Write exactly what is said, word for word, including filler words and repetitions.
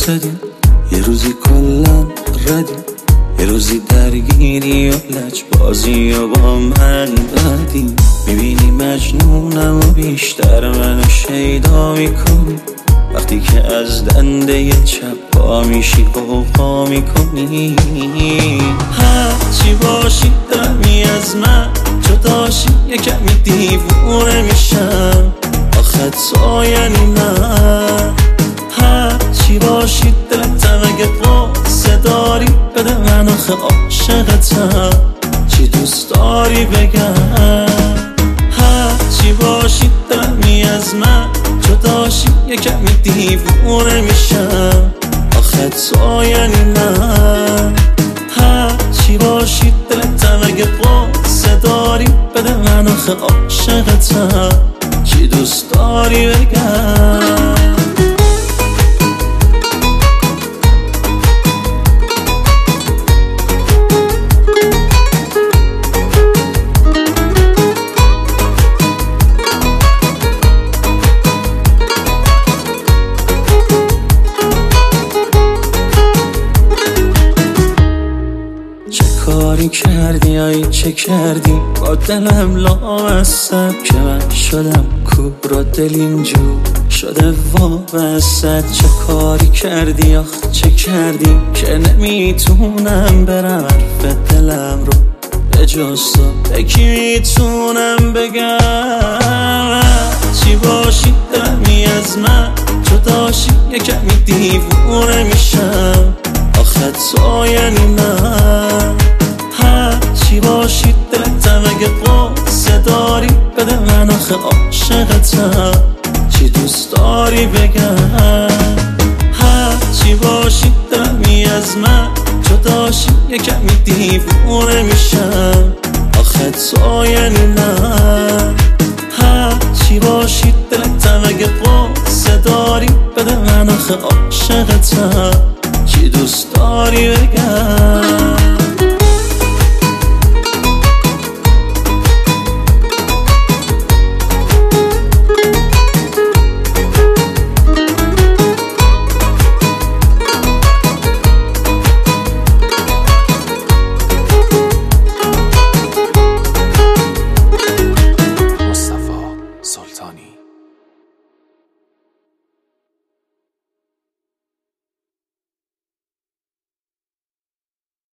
وایسادیم، یه روزی کلن ردیم، یه روزی درگیری و لج بازی و با من بدیم. میبینی مجنونم و بیشتر منو شیدا میکنی، وقتی که از دنده چپ پا میشی قوقا میکنی. هرچی باشی دمی از من جداشی، یه کمی دیوونه میشم، آخه تو یعنی من. هرچی باشی دلتم اگه قصه داری بده من، آخه عاشقتم، چی دوست داری بگم. هرچی باشی دمی از من جداشی، یه کمی دیوونه میشم، آخه تو یعنی من. هرچی باشی دلتم اگه قصه داری بده من، آخه عاشقتم، چی دوست داری بگم. کاری کردی آی چه کردی با دلم لامصب، که من شدم کور و دل اینجور شده وابسته. چه کاری کردی آخ چه کردی که نمیتونم برم حرف دلم رو به جز تو به کی میتونم بگم. چی باشی دمی از من جداشی، یه کمی دیوونه میشم، آخه تو یعنی من. هرچی باشی دلتم اگه قصه داری بده من، آخه عاشقتم، چی دوست داری بگم. هرچی باشی دمی از من جداشی، یه کمی دیوونه میشم، آخه تو یعنی من. هرچی باشی دلتم اگه قصه داری بده من، آخه عاشقتم، چی دوست داری بگم.